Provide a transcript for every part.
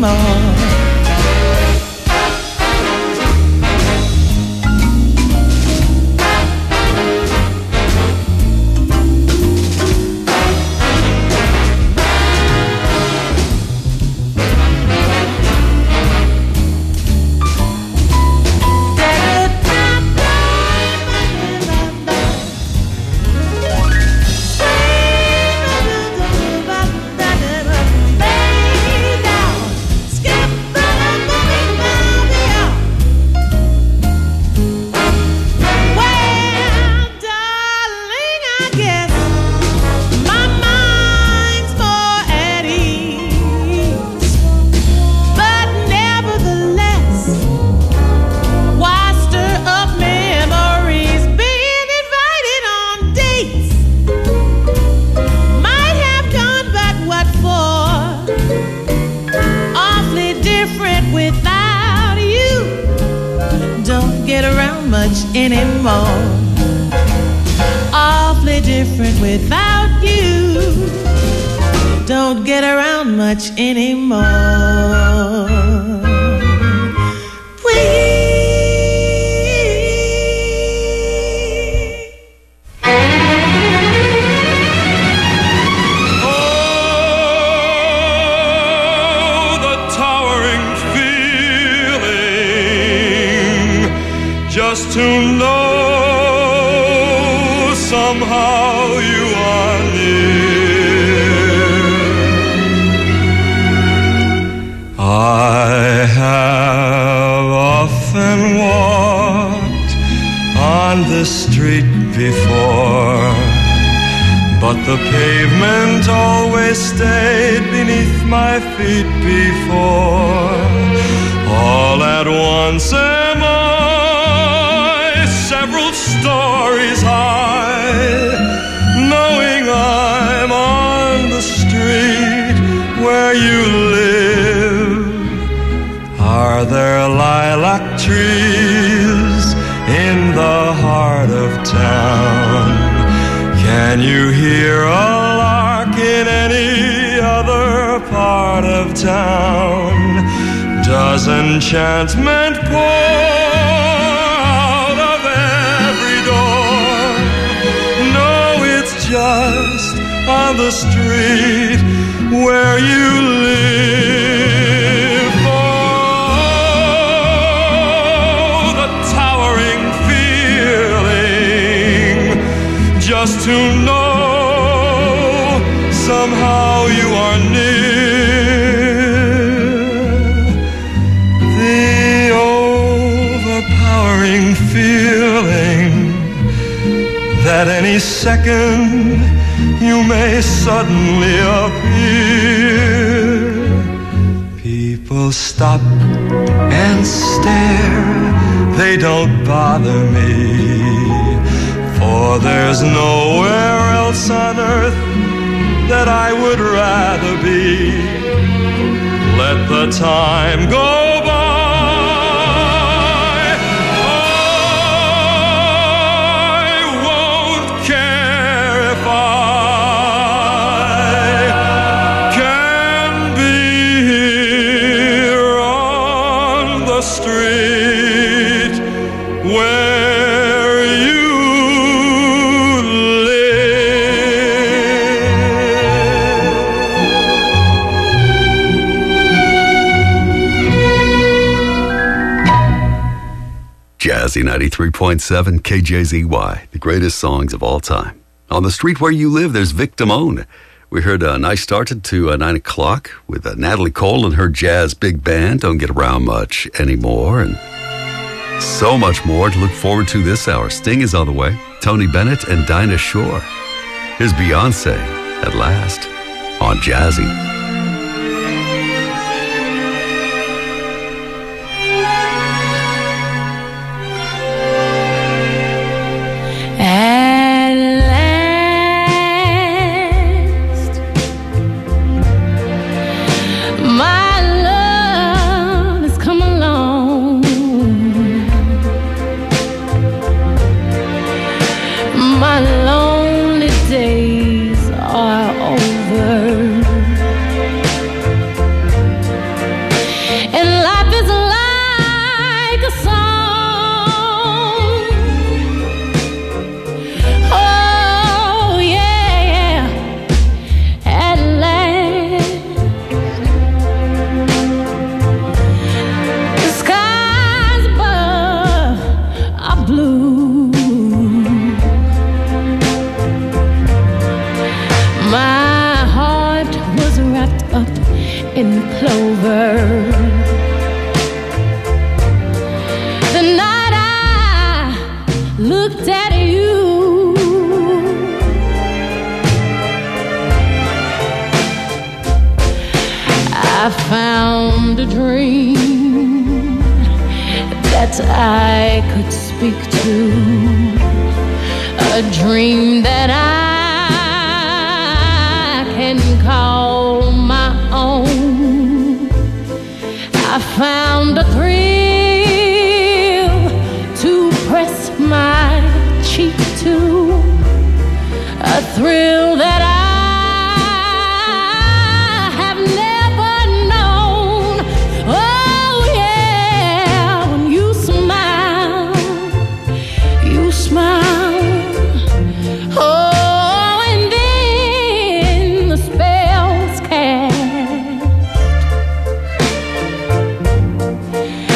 anymore. Anymore, awfully different without you. Don't get around much anymore. Oh, the towering feeling, just to know somehow you are near. I have often walked on this street before, but the pavement always stayed beneath my feet before. All at once am I several stories high, knowing I'm on the street where you live. Are there lilac trees in the heart of town? Can you hear a lark in any other part of town? Does enchantment pour out of every door? No, it's just on the street where you live. Oh, the towering feeling, just to know somehow you are near. The overpowering feeling that any second you may suddenly appear. People stop and stare, they don't bother me, for there's nowhere else on earth that I would rather be. Let the time go by. I won't care if I can be here on the street where you Jazzy 93.7 KJZY, the greatest songs of all time. On the street where you live, there's Vic Damone. We heard a nice start to 9 o'clock with Natalie Cole and her jazz big band. Don't get around much anymore. And so much more to look forward to this hour. Sting is on the way. Tony Bennett and Dinah Shore. Here's Beyonce at last on Jazzy. My lonely days are over. wrapped up in clover. The night I looked at you, I found a dream that I could speak to, a dream that I can call my own. I found a thrill to press my cheek to, a thrill that I have never known. Oh yeah, when you smile, you smile. Oh, and then the spell's cast.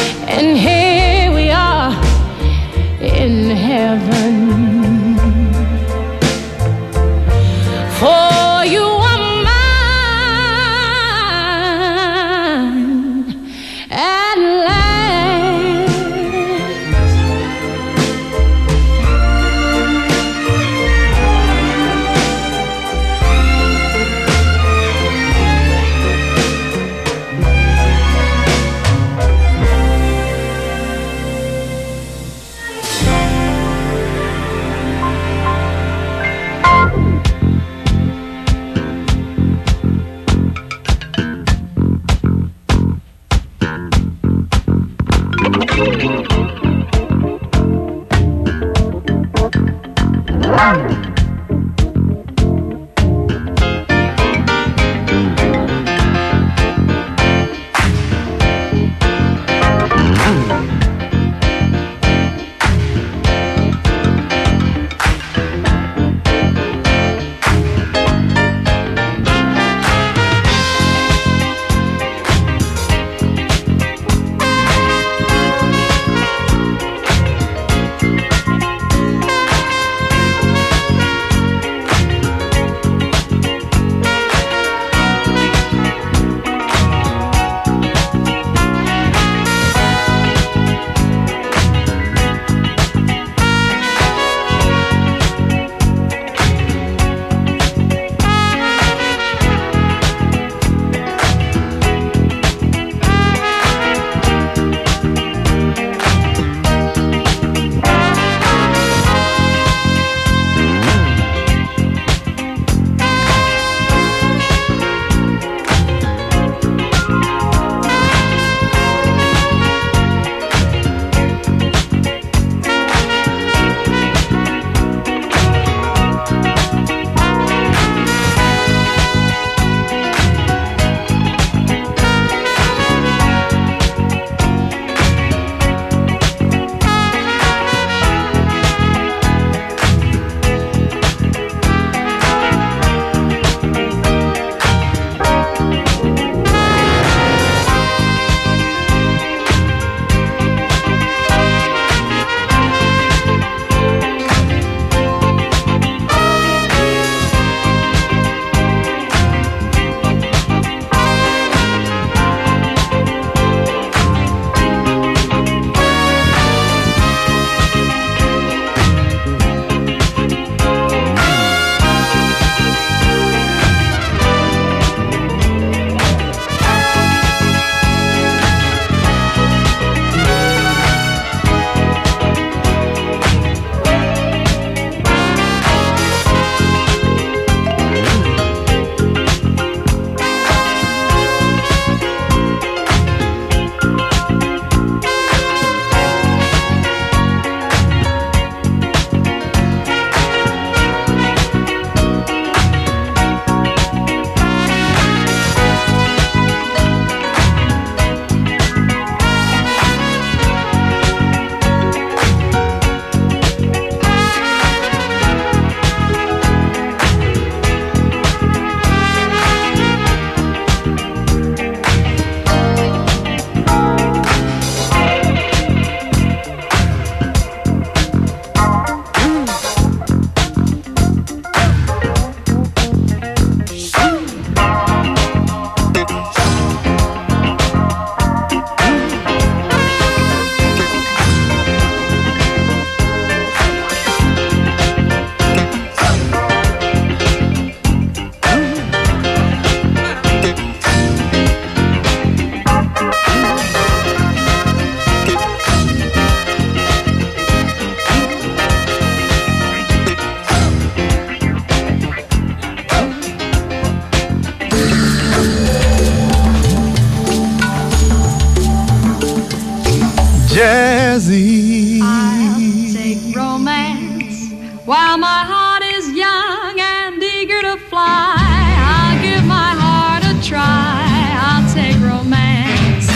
Jazzy. I'll take romance while my heart is young and eager to fly. I'll give my heart a try. I'll take romance.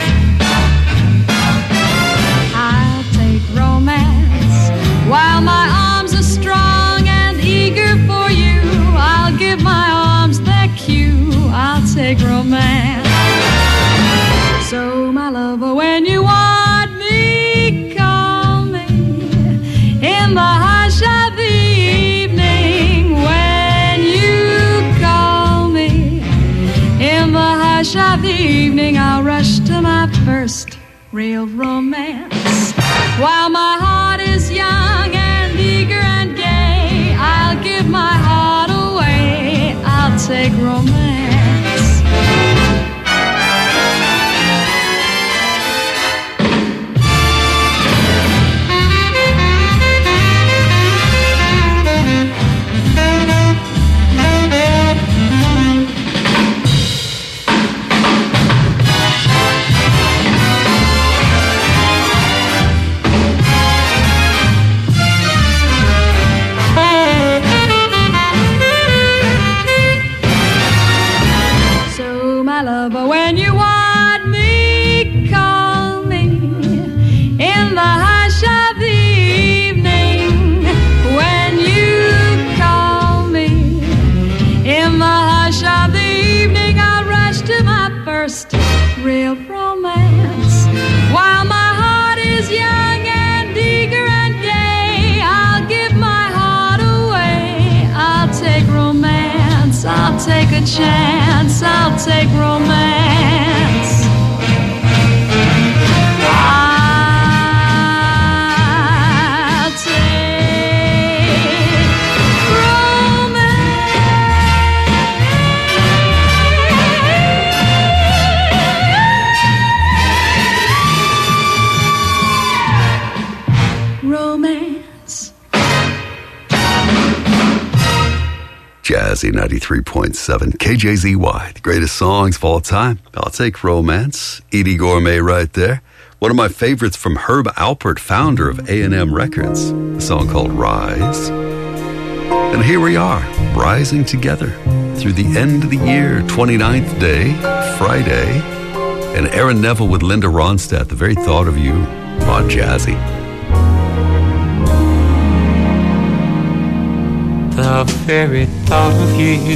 I'll take romance while my arms are strong and eager for you. I'll give my arms their cue. I'll take romance. So my lover, when you want me, call me in the hush of the evening. When you call me in the hush of the evening, I'll rush to my first real romance. While my heart is young and eager and gay, I'll give my heart away. I'll take romance. But when you want me, call me in the hush of the evening. When you call me in the hush of the evening, I'll rush to my first real romance. While my heart is young and eager and gay, I'll give my heart away. I'll take romance. I'll take a chance. I'll take romance. I'll take romance. Romance. Jazzy 93.7 KJZY, the greatest songs of all time. I'll take romance. Edie Gourmet right there. One of my favorites from Herb Alpert, founder of A&M Records. A song called Rise. And here we are, rising together through the end of the year, 29th day, Friday. And Aaron Neville with Linda Ronstadt, the very thought of you on Jazzy. The very thought of you,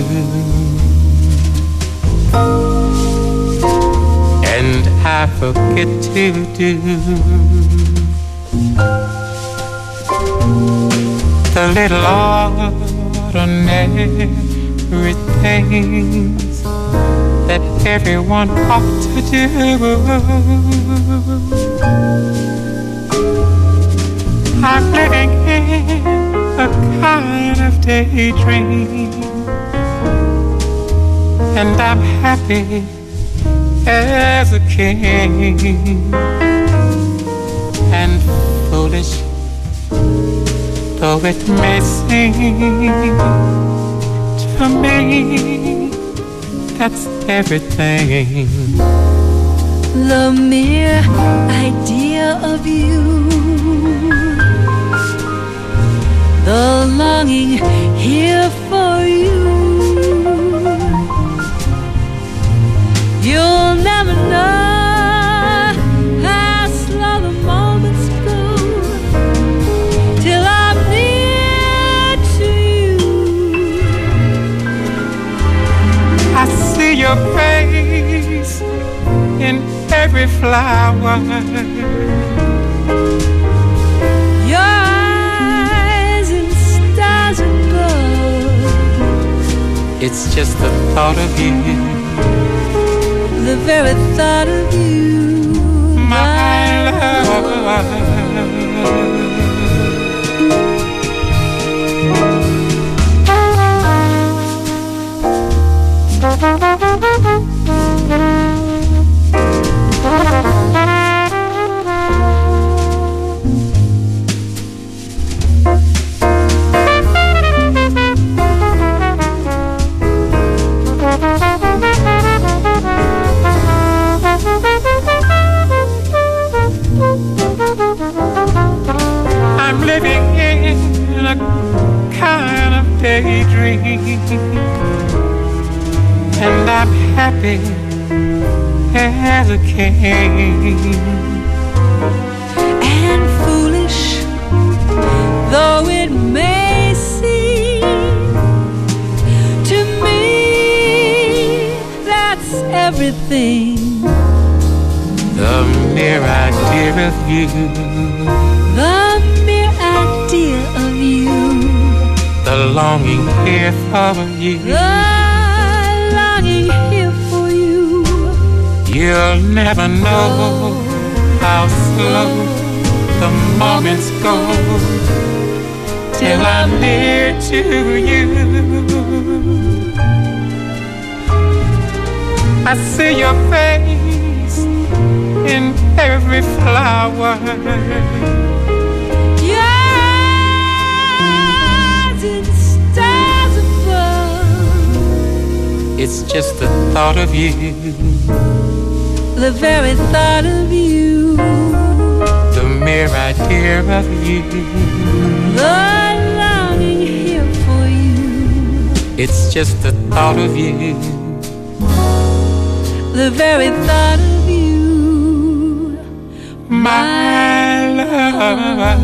and I forget to do the little ordinary things that everyone ought to do. I'm living in a kind of daydream, and I'm happy as a king. And foolish though it may seem to me, that's everything. The mere idea of you, the longing here for you, you'll never know how slow the moments go till I'm near to you. I see your face in every flower, it's just the thought of you, the very thought of you, my love. happy as a king. And foolish though it may seem to me, that's everything. The mere idea of you, the mere idea of you, the longing here for you, the longing here for you. You'll never know how slow the moments go till I'm near to you. I see your face in every flower. Your eyes in stars above. It's just the thought of you, the very thought of you, the mere idea of you, the longing here for you. It's just the thought of you, the very thought of you, my love.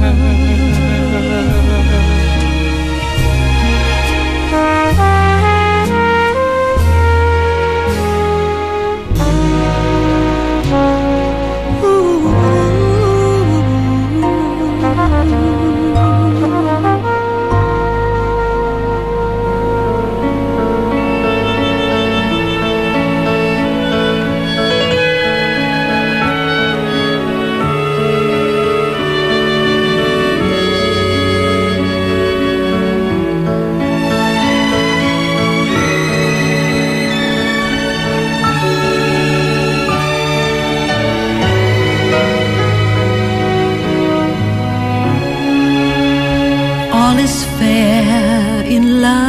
all is fair in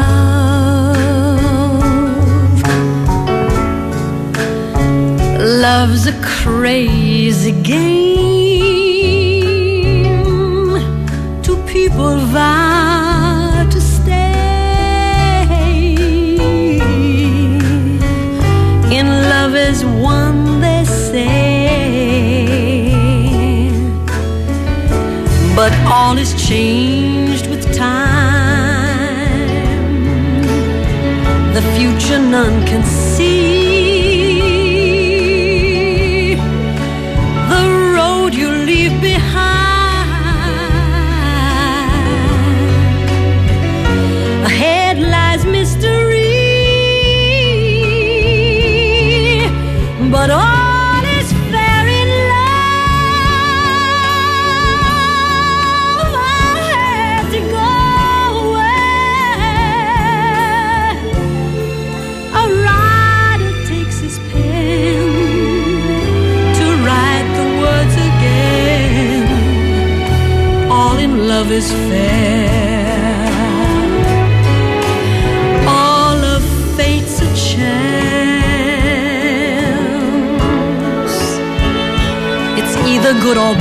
love. Love's a crazy game. Two people vow to stay. In love as one, they say. But all is changed with time. The future none can see. The road you leave behind. Ahead lies mystery. But all is fair in love. I have to go away. A writer takes his pen to write the words again. All in love is fair. All of fate's a chance. It's either good or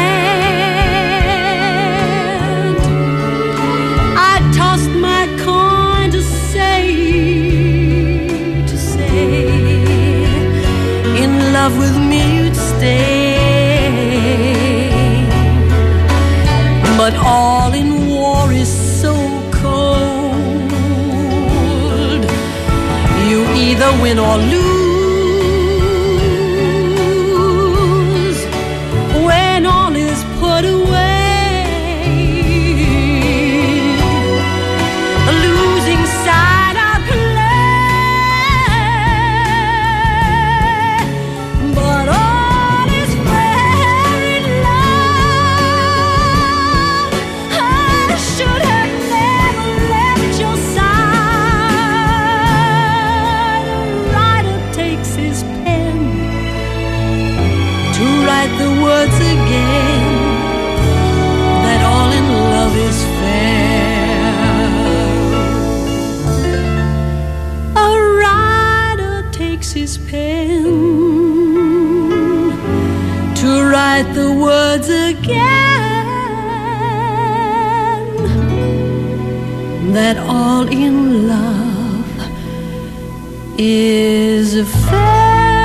bad. I tossed my coin to say, in love with me you'd stay. But all in war is so cold. You either win or lose. When all is put away, the losing side I play. But all is fair in love. I should have never left your side. A writer takes his pen to write the words again, that all in love is fair. A writer takes his pen to write the words again, that all in love is is a fair.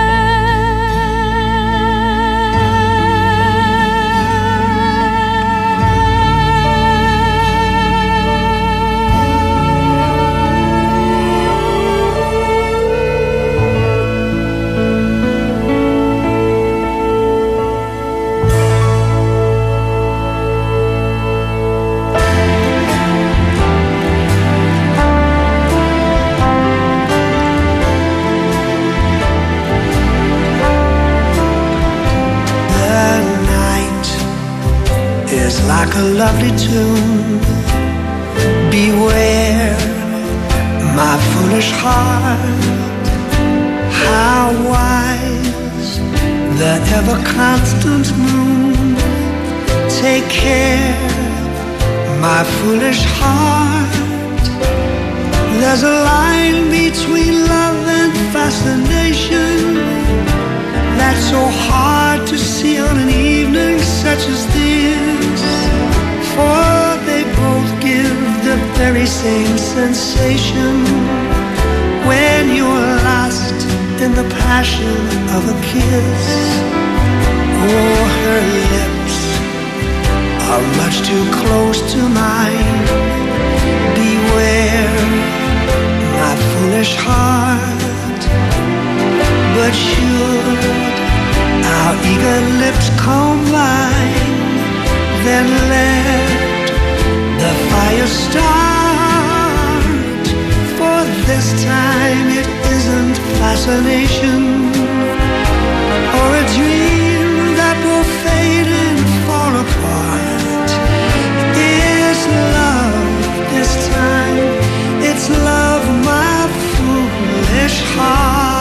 Like a lovely tune. Beware, my foolish heart. How wise the ever-constant moon. Take care, my foolish heart. There's a line between love and fascination that's so hard to see on an evening such as this. For they both give the very same sensation when you're lost in the passion of a kiss. Oh, her lips are much too close to mine. Beware, my foolish heart. But should our eager lips combine, then let the fire start. For this time it isn't fascination or a dream that will fade and fall apart. It's love this time. It's love, my foolish heart.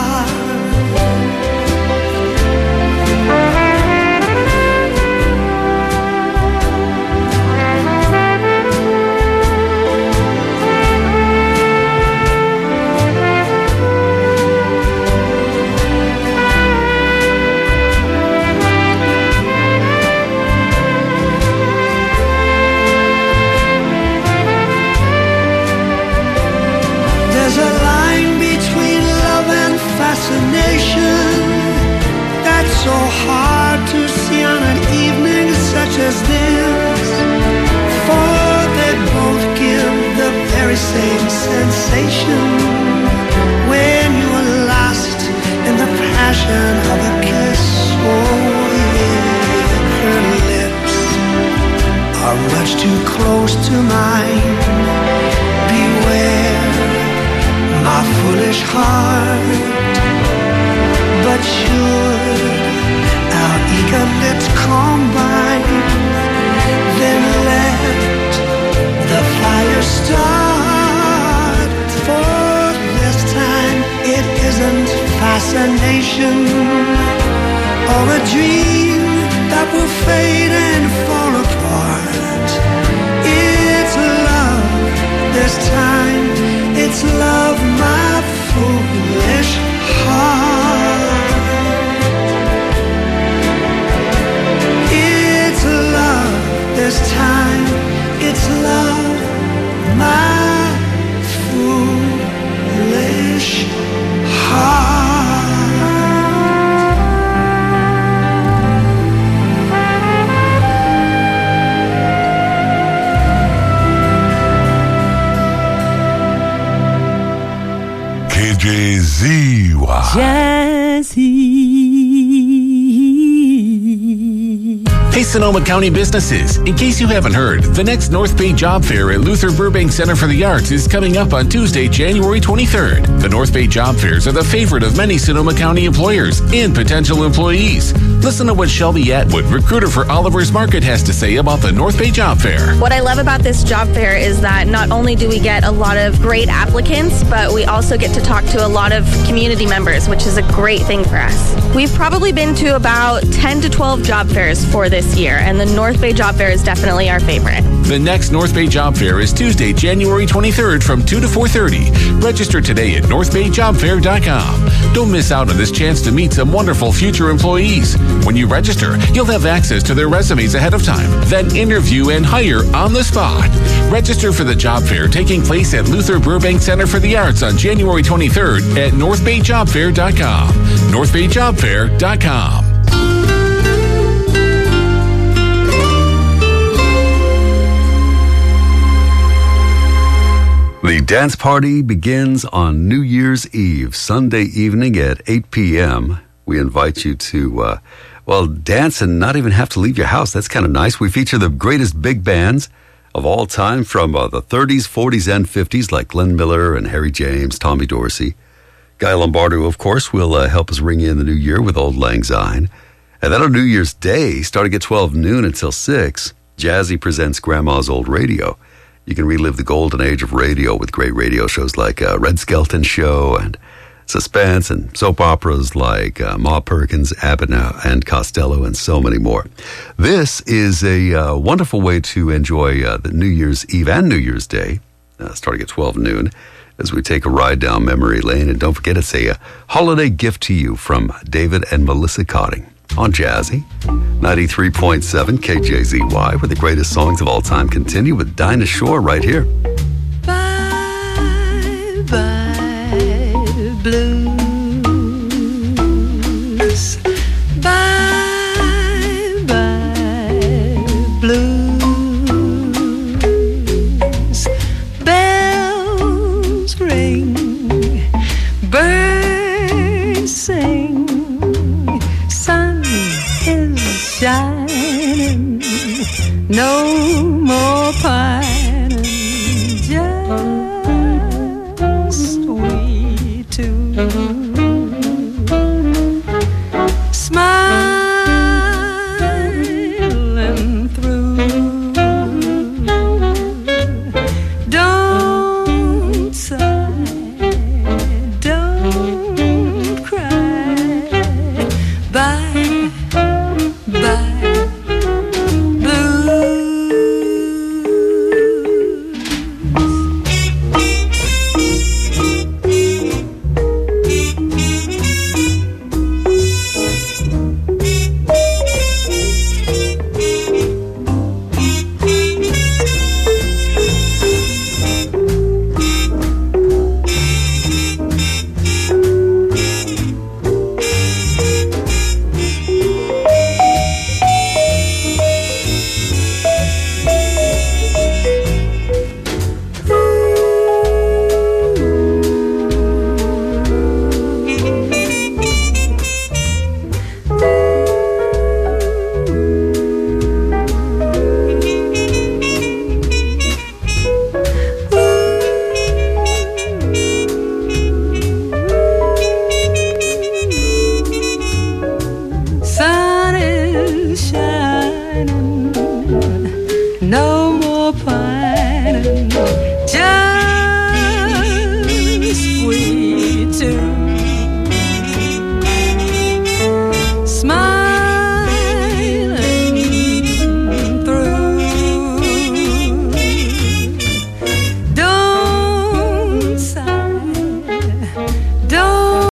That's so hard to see on an evening such as this. For they both give the very same sensation when you're lost in the passion of a kiss. Oh yeah, her lips are much too close to mine. Beware, my foolish heart. But should our eager lips combine, then let the fire start. For this time it isn't fascination or a dream that will fade and fall apart. It's love this time. It's love, my foolish heart. This time, it's love, my foolish heart. KJZY. Jazzy. Hey, Sonoma County businesses. In case you haven't heard, the next North Bay Job Fair at Luther Burbank Center for the Arts is coming up on Tuesday, January 23rd. The North Bay Job Fairs are the favorite of many Sonoma County employers and potential employees. Listen to what Shelby Atwood, recruiter for Oliver's Market, has to say about the North Bay Job Fair. What I love about this job fair is that not only do we get a lot of great applicants, but we also get to talk to a lot of community members, which is a great thing for us. We've probably been to about 10 to 12 job fairs for this year, and the North Bay Job Fair is definitely our favorite. The next North Bay Job Fair is Tuesday, January 23rd from 2 to 4:30. Register today at northbayjobfair.com. Don't miss out on this chance to meet some wonderful future employees. When you register, you'll have access to their resumes ahead of time, then interview and hire on the spot. Register for the job fair taking place at Luther Burbank Center for the Arts on January 23rd at northbayjobfair.com. northbayjobfair.com. The dance party begins on New Year's Eve, Sunday evening at 8 p.m. We invite you to, dance and not even have to leave your house. That's kind of nice. We feature the greatest big bands of all time from the 30s, 40s, and 50s, like Glenn Miller and Harry James, Tommy Dorsey. Guy Lombardo, of course, will help us ring in the new year with Old Lang Syne. And then on New Year's Day, starting at 12 noon until 6, Jazzy presents Grandma's Old Radio. You can relive the golden age of radio with great radio shows like Red Skelton Show and Suspense, and soap operas like Ma Perkins, Abbott and Costello, and so many more. This is a wonderful way to enjoy the New Year's Eve and New Year's Day, starting at 12 noon, as we take a ride down memory lane. And don't forget, it's a holiday gift to you from David and Melissa Cotting on Jazzy 93.7 KJZY, where the greatest songs of all time continue with Dinah Shore right here. Bye, bye, blues. Bye, bye, blues. Bells ring, birds sing, sun is shining, no more pining, just we two.